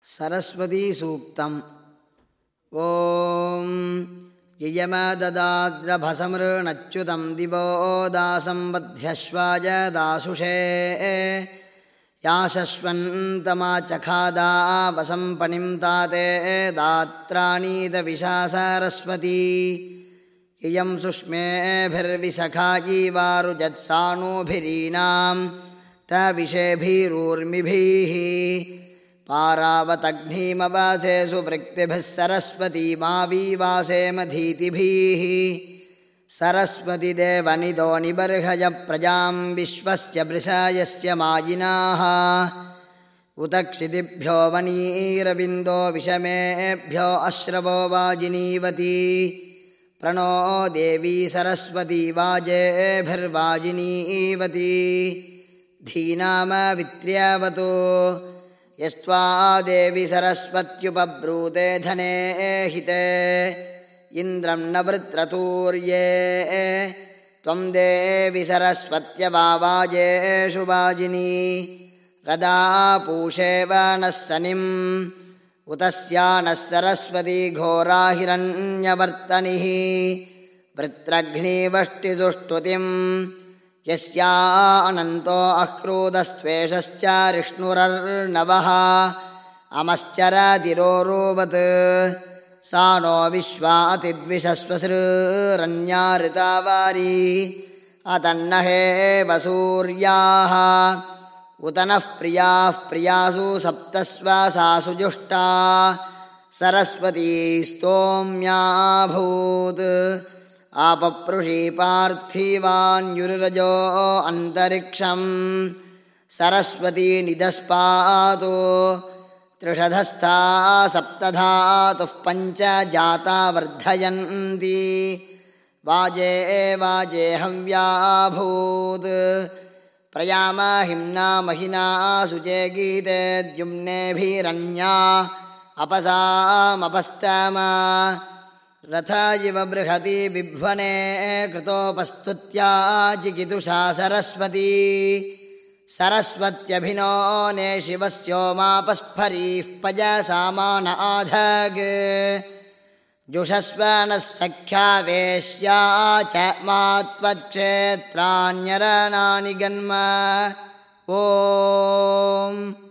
सरस्वती सूक्तम्। ॐ ययमददाद्रभसमृणच्युतं दिवो दासं वध्यश्वाय दासुषे याशश्वन्तमाचखादा वसं पणिं ताते दात्राणीतविशा सरस्वती इयं सुष्मेभिर्विसखायी वारुजत्साणोभिरीणां तविषेभिरूर्मिभिः पारावतग्निमवासे सुवृक्तिभिः सरस्वती मावीवासे मधीतिभिः सरस्वती देवनिदो निबर्हय प्रजां विश्वस्य वृषायस्य मायिनाः उत क्षितिभ्यो वनीरविन्दो विषमेभ्यो अश्रवो वाजिनीवती प्रणो देवी सरस्वती वाजेभिर्वाजिनीवती धीनामवित्र्यवतु यस्त्वा देवी सरस्वत्युपब्रूते धने हिते इन्द्रं न वृत्रतूर्ये त्वं देवी सरस्वत्यवाजेषु वाजिनी रदा पूषे वनः सनिम् उतस्या नः सरस्वती घोरा हिरण्यवर्तनिः वृत्रघ्नीवष्टिसुष्टुतिम् यस्या अनन्तो अह्रूदस्त्वेषश्च रिष्णुरर्णवः अमश्चरतिरोरुवत् सा नो विश्वा अतिद्विषस्वसृरन्या ऋतावारी अतन्नहे वसूर्याः उत नः प्रियाः प्रियासु सप्तस्वसासु जुष्टा सरस्वती स्तोम्याभूत् आपप्रुषी पार्थिवान्युरजो अन्तरिक्षं सरस्वती निदस्पातु त्रिषधस्था सप्तधातुः पञ्च जाता वर्धयन्ति वाजे वाजे हव्याभूत् प्रयामहिम्ना महिना सुचे गीते द्युम्नेभिरन्या अपसामपस्तमा रथा इव बृहति बिभ्वने कृतोपस्तुत्या जिगितुषा सरस्वती सरस्वत्यभिनो ने शिवस्योमापस्फरीः पयसामान आधग् जुषस्व नः सख्या वेश्या च मात्वत्क्षेत्राण्यरणानि गन्म। ॐ